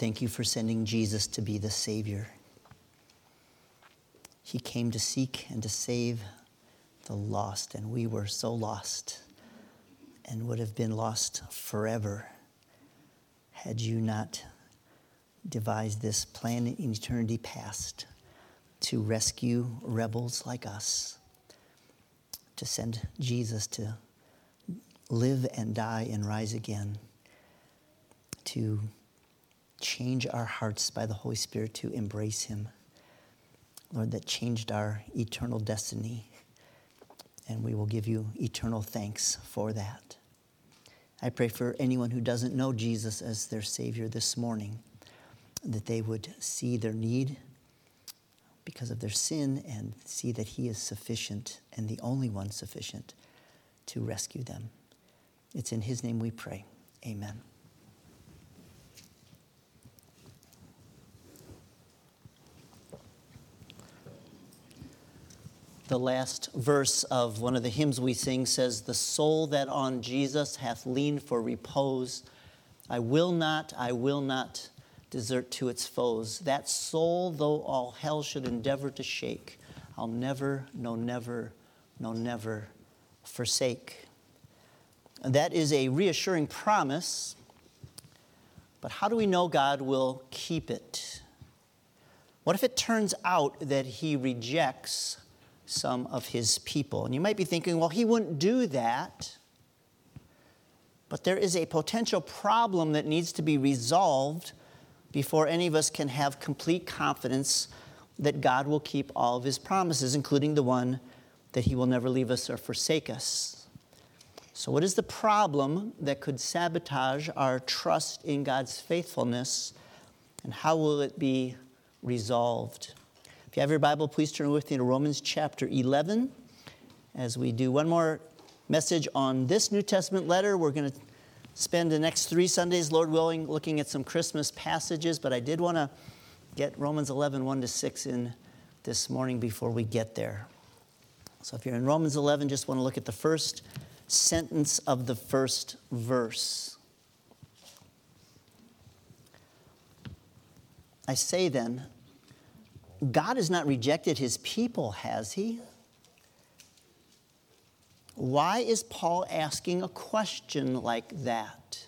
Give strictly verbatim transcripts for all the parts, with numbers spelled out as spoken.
Thank you for sending Jesus to be the Savior. He came to seek and to save the lost, and we were so lost and would have been lost forever had you not devised this plan in eternity past to rescue rebels like us, to send Jesus to live and die and rise again, to change our hearts by the Holy Spirit to embrace him. Lord, that changed our eternal destiny, and we will give you eternal thanks for that. I pray for anyone who doesn't know Jesus as their Savior this morning, that they would see their need because of their sin and see that he is sufficient and the only one sufficient to rescue them. It's in his name we pray. Amen. The last verse of one of the hymns we sing says, "The soul that on Jesus hath leaned for repose, I will not, I will not desert to its foes. That soul, though all hell should endeavor to shake, I'll never, no never, no never forsake." And that is a reassuring promise, but how do we know God will keep it? What if it turns out that he rejects some of his people? And you might be thinking, well, he wouldn't do that. But there is a potential problem that needs to be resolved before any of us can have complete confidence that God will keep all of his promises, including the one that he will never leave us or forsake us. So what is the problem that could sabotage our trust in God's faithfulness, and how will it be resolved? If you have your Bible, please turn with me to Romans chapter eleven. As we do one more message on this New Testament letter, we're going to spend the next three Sundays, Lord willing, looking at some Christmas passages, but I did want to get Romans eleven, one to six in this morning before we get there. So if you're in Romans eleven, just want to look at the first sentence of the first verse. I say then, God has not rejected his people, has he? Why is Paul asking a question like that?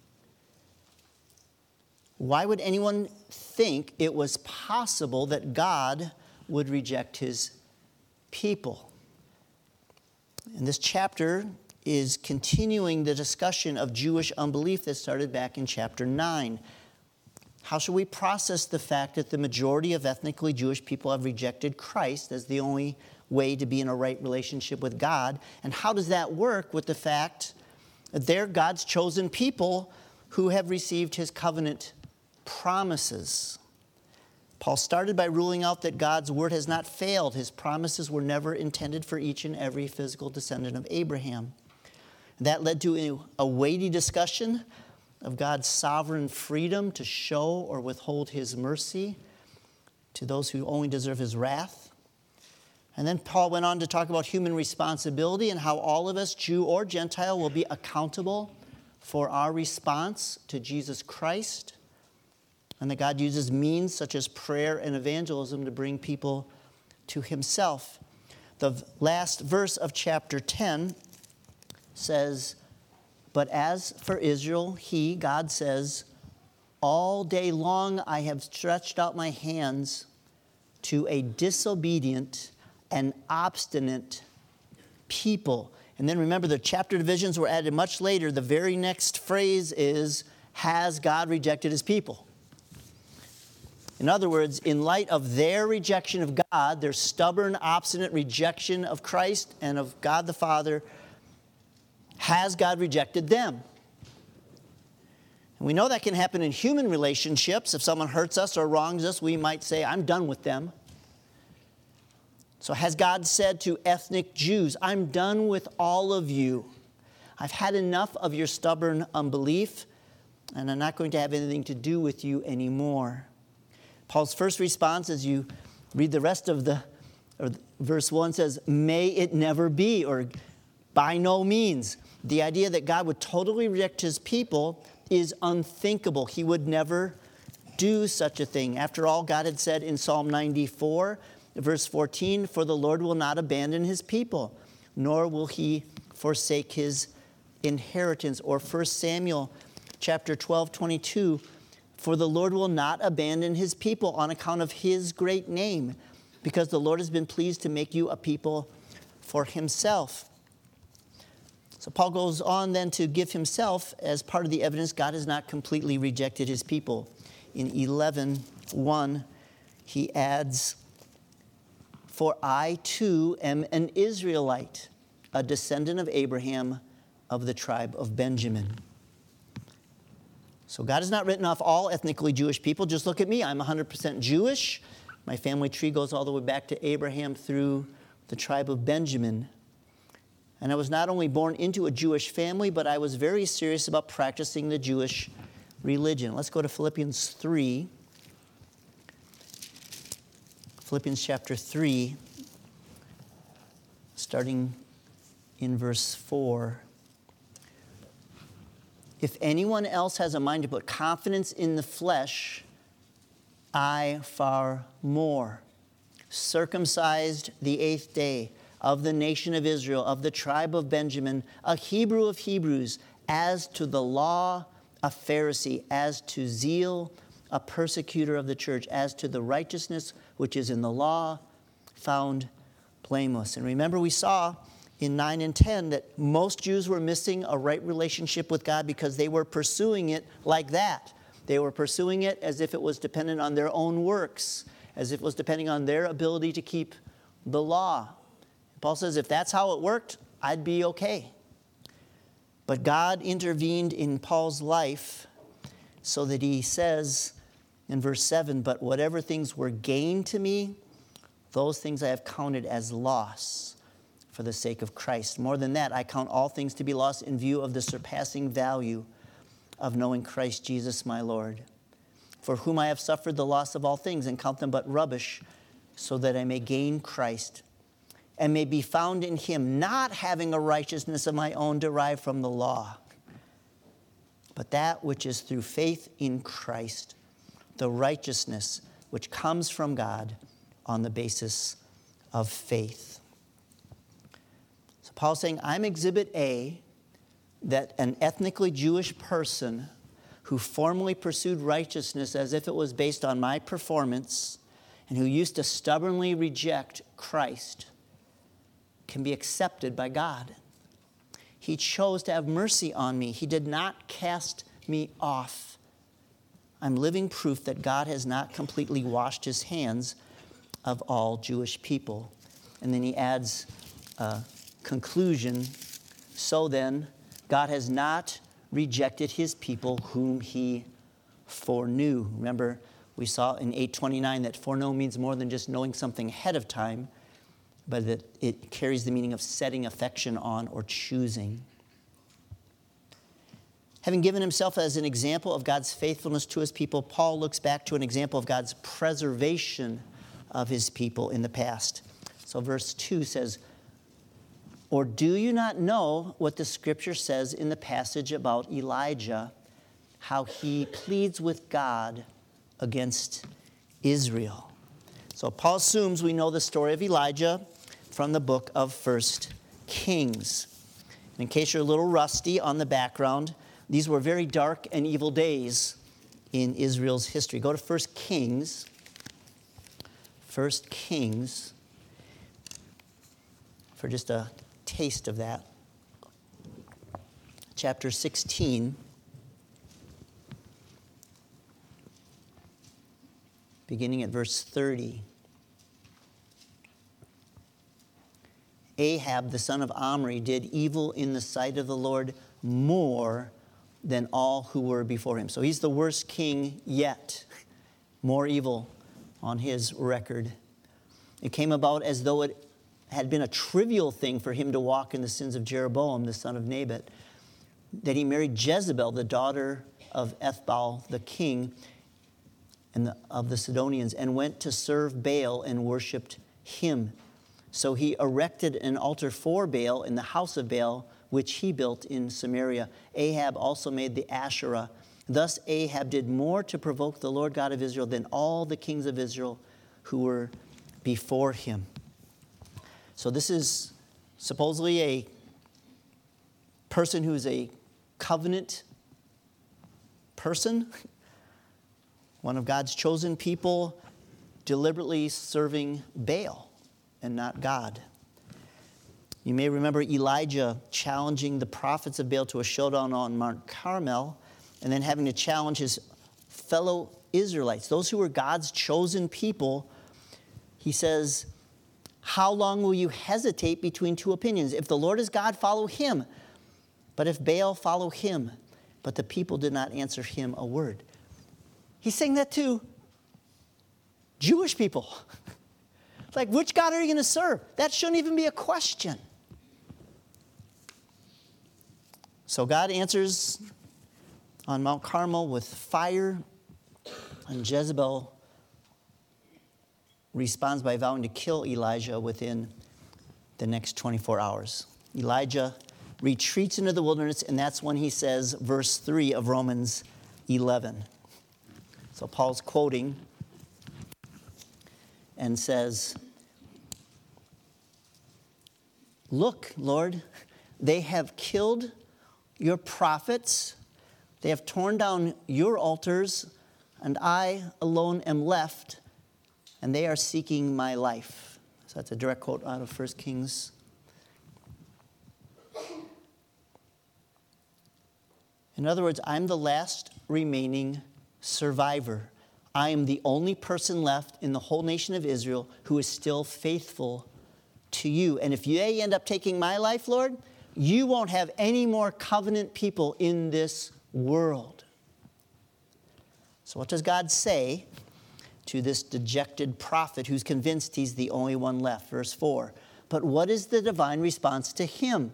Why would anyone think it was possible that God would reject his people? And this chapter is continuing the discussion of Jewish unbelief that started back in chapter nine. How should we process the fact that the majority of ethnically Jewish people have rejected Christ as the only way to be in a right relationship with God? And how does that work with the fact that they're God's chosen people who have received his covenant promises? Paul started by ruling out that God's word has not failed. His promises were never intended for each and every physical descendant of Abraham. That led to a, a weighty discussion of God's sovereign freedom to show or withhold his mercy to those who only deserve his wrath. And then Paul went on to talk about human responsibility and how all of us, Jew or Gentile, will be accountable for our response to Jesus Christ, and that God uses means such as prayer and evangelism to bring people to himself. The last verse of chapter ten says, "But as for Israel, he," God says, "all day long I have stretched out my hands to a disobedient and obstinate people." And then remember, the chapter divisions were added much later. The very next phrase is, "Has God rejected his people?" In other words, in light of their rejection of God, their stubborn, obstinate rejection of Christ and of God the Father, has God rejected them? And we know that can happen in human relationships. If someone hurts us or wrongs us, we might say, "I'm done with them." So has God said to ethnic Jews, "I'm done with all of you. I've had enough of your stubborn unbelief, and I'm not going to have anything to do with you anymore"? Paul's first response, as you read the rest of the, or verse one says, "May it never be," or "by no means." The idea that God would totally reject his people is unthinkable. He would never do such a thing. After all, God had said in Psalm ninety-four, verse fourteen, for the Lord will not abandon his people, nor will he forsake his inheritance. Or First Samuel chapter twelve, twenty-two, for the Lord will not abandon his people on account of his great name, because the Lord has been pleased to make you a people for himself. So Paul goes on then to give himself as part of the evidence God has not completely rejected his people. In eleven one, he adds, for I too am an Israelite, a descendant of Abraham of the tribe of Benjamin. So God has not written off all ethnically Jewish people. Just look at me. I'm one hundred percent Jewish. My family tree goes all the way back to Abraham through the tribe of Benjamin. And I was not only born into a Jewish family, but I was very serious about practicing the Jewish religion. Let's go to Philippians three. Philippians chapter three, starting in verse four. If anyone else has a mind to put confidence in the flesh, I far more. Circumcised the eighth day, of the nation of Israel, of the tribe of Benjamin, a Hebrew of Hebrews, as to the law, a Pharisee, as to zeal, a persecutor of the church, as to the righteousness which is in the law, found blameless. And remember, we saw in nine and ten that most Jews were missing a right relationship with God because they were pursuing it like that. They were pursuing it as if it was dependent on their own works, as if it was depending on their ability to keep the law. Paul says, if that's how it worked, I'd be okay. But God intervened in Paul's life so that he says in verse seven, but whatever things were gained to me, those things I have counted as loss for the sake of Christ. More than that, I count all things to be lost in view of the surpassing value of knowing Christ Jesus my Lord, for whom I have suffered the loss of all things and count them but rubbish, so that I may gain Christ and may be found in him, not having a righteousness of my own derived from the law, but that which is through faith in Christ, the righteousness which comes from God on the basis of faith. So Paul's saying, I'm exhibit A, that an ethnically Jewish person who formerly pursued righteousness as if it was based on my performance and who used to stubbornly reject Christ can be accepted by God. He chose to have mercy on me. He did not cast me off. I'm living proof that God has not completely washed his hands of all Jewish people. And then he adds a conclusion. So then, God has not rejected his people whom he foreknew. Remember, we saw in eight twenty-nine that foreknow means more than just knowing something ahead of time, but that it carries the meaning of setting affection on or choosing. Having given himself as an example of God's faithfulness to his people, Paul looks back to an example of God's preservation of his people in the past. So verse two says, or do you not know what the scripture says in the passage about Elijah, how he pleads with God against Israel? So Paul assumes we know the story of Elijah from the book of First Kings. And in case you're a little rusty on the background, these were very dark and evil days in Israel's history. Go to First Kings. First Kings, for just a taste of that. Chapter sixteen. Beginning at verse thirty. Ahab, the son of Omri, did evil in the sight of the Lord more than all who were before him. So he's the worst king yet. More evil on his record. It came about as though it had been a trivial thing for him to walk in the sins of Jeroboam, the son of Nebat, that he married Jezebel, the daughter of Ethbaal, the king and the, of the Sidonians, and went to serve Baal and worshipped him. So he erected an altar for Baal in the house of Baal, which he built in Samaria. Ahab also made the Asherah Thus Ahab did more to provoke the Lord God of Israel than all the kings of Israel who were before him. So this is supposedly a person who is a covenant person, one of God's chosen people, deliberately serving Baal and not God. You may remember Elijah challenging the prophets of Baal to a showdown on Mount Carmel, and then having to challenge his fellow Israelites, those who were God's chosen people. He says, how long will you hesitate between two opinions? If the Lord is God, follow him. But if Baal, follow him. But the people did not answer him a word. He's saying that to Jewish people. It's like, which God are you going to serve? That shouldn't even be a question. So God answers on Mount Carmel with fire, and Jezebel responds by vowing to kill Elijah within the next twenty-four hours. Elijah retreats into the wilderness, and that's when he says, verse three of Romans eleven. So Paul's quoting and says, look, Lord, they have killed your prophets. They have torn down your altars, and I alone am left, and they are seeking my life. So that's a direct quote out of First Kings. In other words, I'm the last remaining survivor. I am the only person left in the whole nation of Israel who is still faithful to you. And if they end up taking my life, Lord, you won't have any more covenant people in this world. So what does God say to this dejected prophet who's convinced he's the only one left? Verse four. But what is the divine response to him?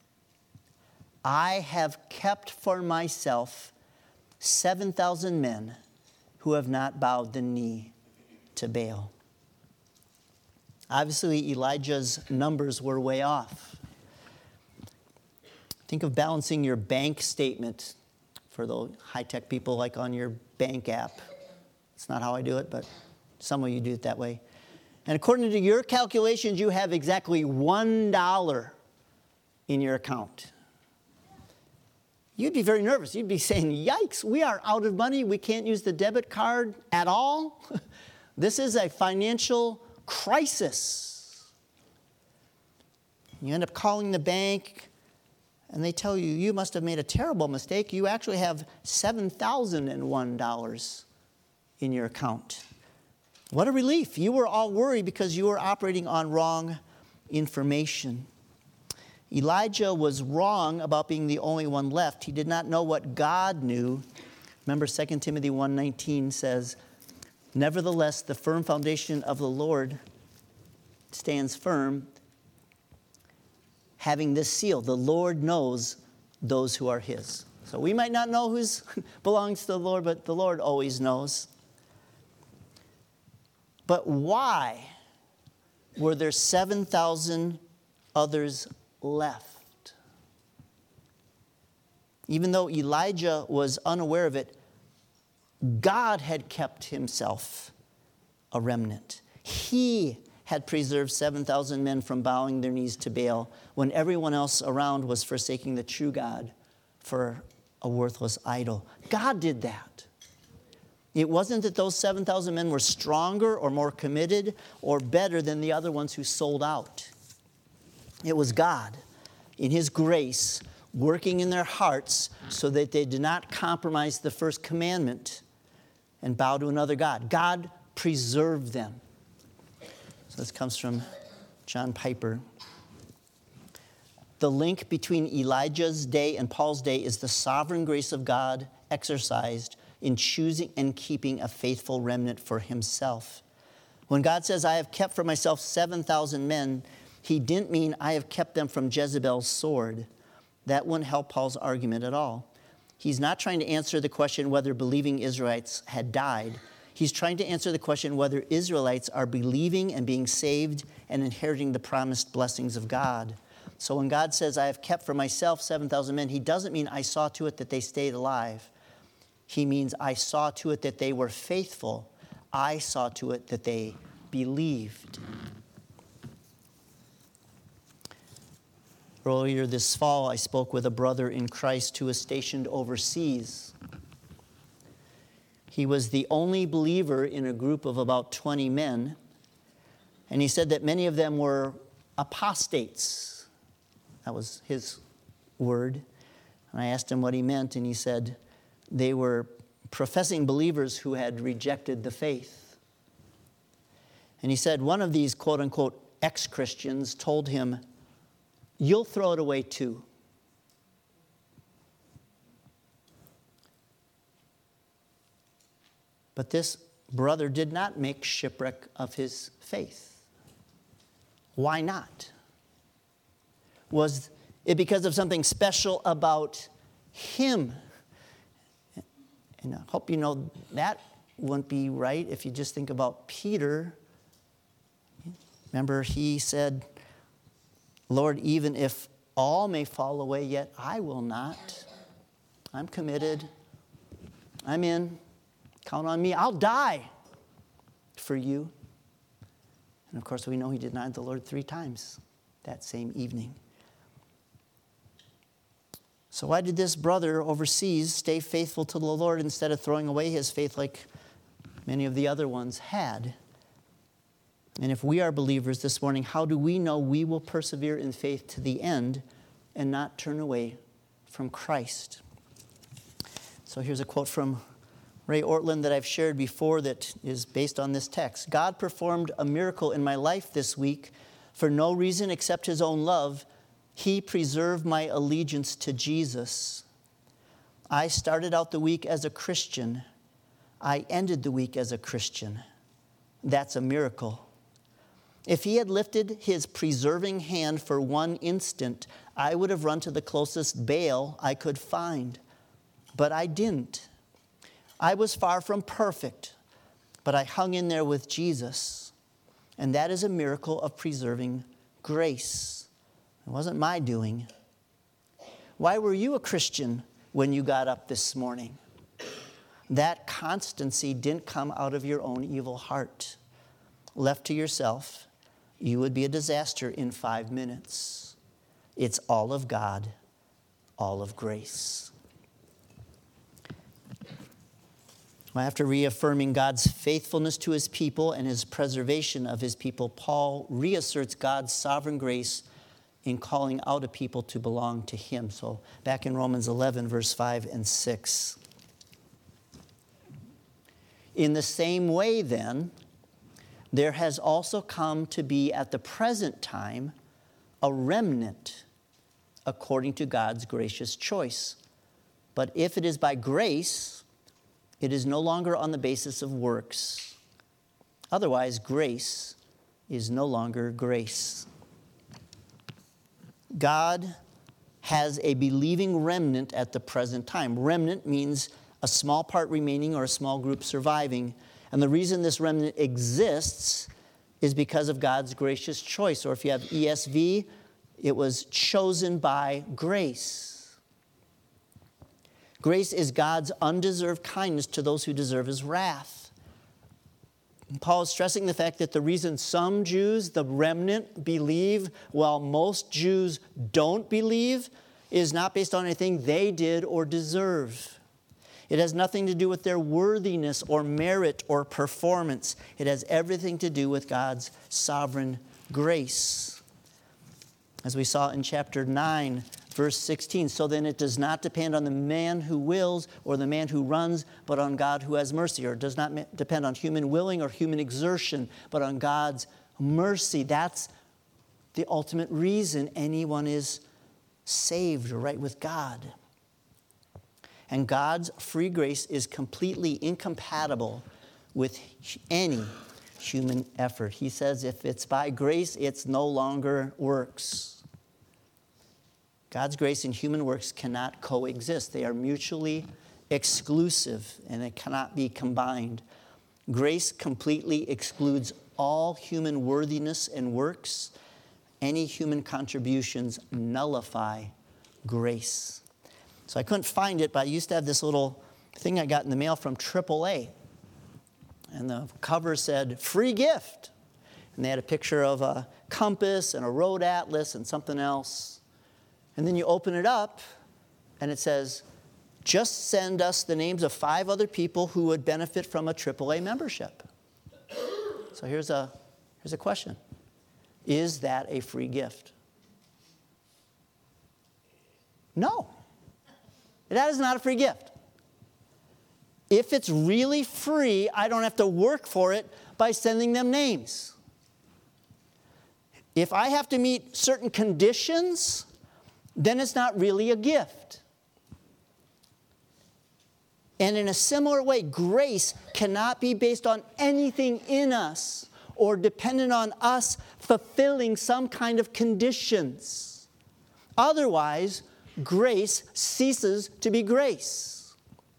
I have kept for myself seven thousand men who have not bowed the knee to Baal. Obviously, Elijah's numbers were way off. Think of balancing your bank statement for the high-tech people, like on your bank app. It's not how I do it, but some of you do it that way. And according to your calculations, you have exactly one dollar in your account. You'd be very nervous. You'd be saying, yikes, we are out of money. We can't use the debit card at all. This is a financial crisis. You end up calling the bank, and they tell you, you must have made a terrible mistake. You actually have seven thousand one dollars in your account. What a relief. You were all worried because you were operating on wrong information. Elijah was wrong about being the only one left. He did not know what God knew. Remember, Second Timothy one nineteen says, nevertheless, the firm foundation of the Lord stands firm, having this seal, the Lord knows those who are his. So we might not know who belongs to the Lord, but the Lord always knows. But why were there seven thousand others left? Even though Elijah was unaware of it, God had kept himself a remnant. He had preserved seven thousand men from bowing their knees to Baal when everyone else around was forsaking the true God for a worthless idol. God did that. It wasn't that those seven thousand men were stronger or more committed or better than the other ones who sold out. It was God, in his grace, working in their hearts so that they did not compromise the first commandment and bow to another God. God preserved them. So this comes from John Piper. The link between Elijah's day and Paul's day is the sovereign grace of God exercised in choosing and keeping a faithful remnant for himself. When God says, I have kept for myself seven thousand men, he didn't mean I have kept them from Jezebel's sword. That wouldn't help Paul's argument at all. He's not trying to answer the question whether believing Israelites had died. He's trying to answer the question whether Israelites are believing and being saved and inheriting the promised blessings of God. So when God says, I have kept for myself seven thousand men, he doesn't mean I saw to it that they stayed alive. He means I saw to it that they were faithful. I saw to it that they believed. Earlier this fall, I spoke with a brother in Christ who was stationed overseas. He was the only believer in a group of about twenty men, and he said that many of them were apostates. That was his word. And I asked him what he meant, and he said they were professing believers who had rejected the faith. And he said one of these quote-unquote ex-Christians told him, "You'll throw it away too." But this brother did not make shipwreck of his faith. Why not? Was it because of something special about him? And I hope you know that wouldn't be right if you just think about Peter. Remember, he said, "Lord, even if all may fall away, yet I will not. I'm committed. I'm in. Count on me. I'll die for you." And of course, we know he denied the Lord three times that same evening. So why did this brother overseas stay faithful to the Lord instead of throwing away his faith like many of the other ones had? And if we are believers this morning, how do we know we will persevere in faith to the end and not turn away from Christ? So here's a quote from Ray Ortlund that I've shared before that is based on this text. "God performed a miracle in my life this week for no reason except his own love. He preserved my allegiance to Jesus. I started out the week as a Christian. I ended the week as a Christian. That's a miracle. If he had lifted his preserving hand for one instant, I would have run to the closest Baal I could find. But I didn't. I was far from perfect, but I hung in there with Jesus. And that is a miracle of preserving grace. It wasn't my doing. Why were you a Christian when you got up this morning? That constancy didn't come out of your own evil heart. Left to yourself, you would be a disaster in five minutes. It's all of God, all of grace. After reaffirming God's faithfulness to his people and his preservation of his people, Paul reasserts God's sovereign grace in calling out a people to belong to him. So back in Romans eleven, verse five and six. In the same way, then, there has also come to be at the present time a remnant according to God's gracious choice. But if it is by grace, it is no longer on the basis of works. Otherwise, grace is no longer grace. God has a believing remnant at the present time. Remnant means a small part remaining or a small group surviving. And the reason this remnant exists is because of God's gracious choice. Or if you have E S V, it was chosen by grace. Grace is God's undeserved kindness to those who deserve his wrath. And Paul is stressing the fact that the reason some Jews, the remnant, believe while most Jews don't believe is not based on anything they did or deserve. It has nothing to do with their worthiness or merit or performance. It has everything to do with God's sovereign grace. As we saw in chapter nine, verse sixteen, so then it does not depend on the man who wills or the man who runs, but on God who has mercy. Or it does not depend on human willing or human exertion, but on God's mercy. That's the ultimate reason anyone is saved or right with God. And God's free grace is completely incompatible with any human effort. He says if it's by grace, it's no longer works. God's grace and human works cannot coexist. They are mutually exclusive, and they cannot be combined. Grace completely excludes all human worthiness and works. Any human contributions nullify grace. So I couldn't find it, but I used to have this little thing I got in the mail from triple A. And the cover said, free gift. And they had a picture of a compass and a road atlas and something else. And then you open it up, and it says, just send us the names of five other people who would benefit from a triple A membership. So here's a, here's a question. Is that a free gift? No. That is not a free gift. If it's really free, I don't have to work for it by sending them names. If I have to meet certain conditions, then it's not really a gift. And in a similar way, grace cannot be based on anything in us or dependent on us fulfilling some kind of conditions. Otherwise, grace ceases to be grace.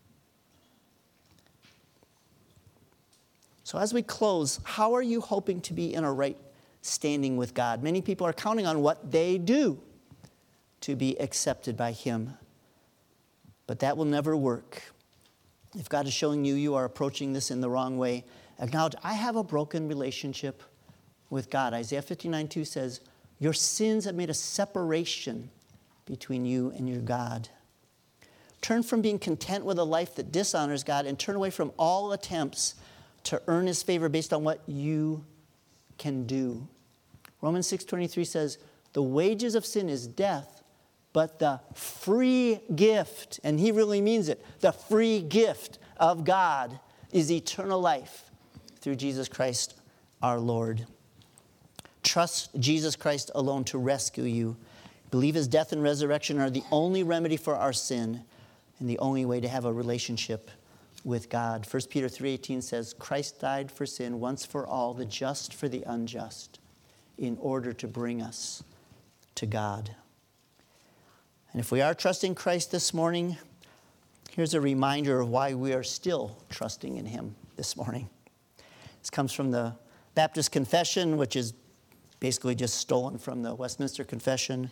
So as we close, how are you hoping to be in a right standing with God? Many people are counting on what they do to be accepted by Him. But that will never work. If God is showing you you are approaching this in the wrong way, acknowledge, I have a broken relationship with God. Isaiah fifty-nine two says, your sins have made a separation between you and your God. Turn from being content with a life that dishonors God and turn away from all attempts to earn His favor based on what you can do. Romans six twenty-three says, the wages of sin is death, but the free gift, and he really means it, the free gift of God is eternal life through Jesus Christ our Lord. Trust Jesus Christ alone to rescue you. Believe His death and resurrection are the only remedy for our sin and the only way to have a relationship with God. First Peter three eighteen says, Christ died for sin once for all, the just for the unjust, in order to bring us to God. And if we are trusting Christ this morning, here's a reminder of why we are still trusting in Him this morning. This comes from the Baptist Confession, which is basically just stolen from the Westminster Confession.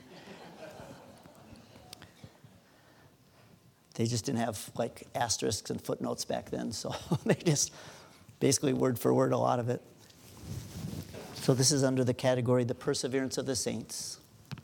They just didn't have like asterisks and footnotes back then, so they just basically word for word a lot of it. So this is under the category, the perseverance of the saints.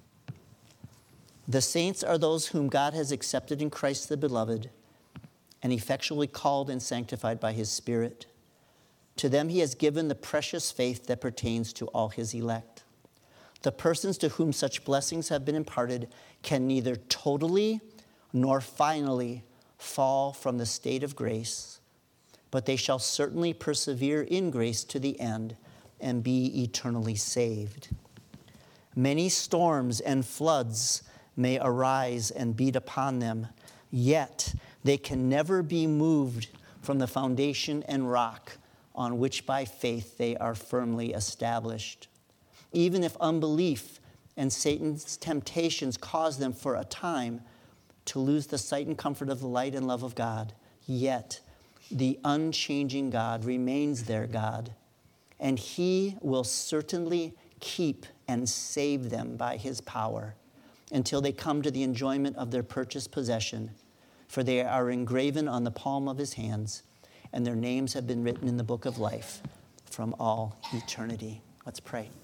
The saints are those whom God has accepted in Christ the Beloved and effectually called and sanctified by His Spirit. To them He has given the precious faith that pertains to all His elect. The persons to whom such blessings have been imparted can neither totally nor finally fall from the state of grace, but they shall certainly persevere in grace to the end and be eternally saved. Many storms and floods may arise and beat upon them, yet they can never be moved from the foundation and rock on which by faith they are firmly established. Even if unbelief and Satan's temptations cause them for a time to lose the sight and comfort of the light and love of God, yet the unchanging God remains their God, and He will certainly keep and save them by His power until they come to the enjoyment of their purchased possession, for they are engraven on the palm of His hands, and their names have been written in the book of life from all eternity. Let's pray.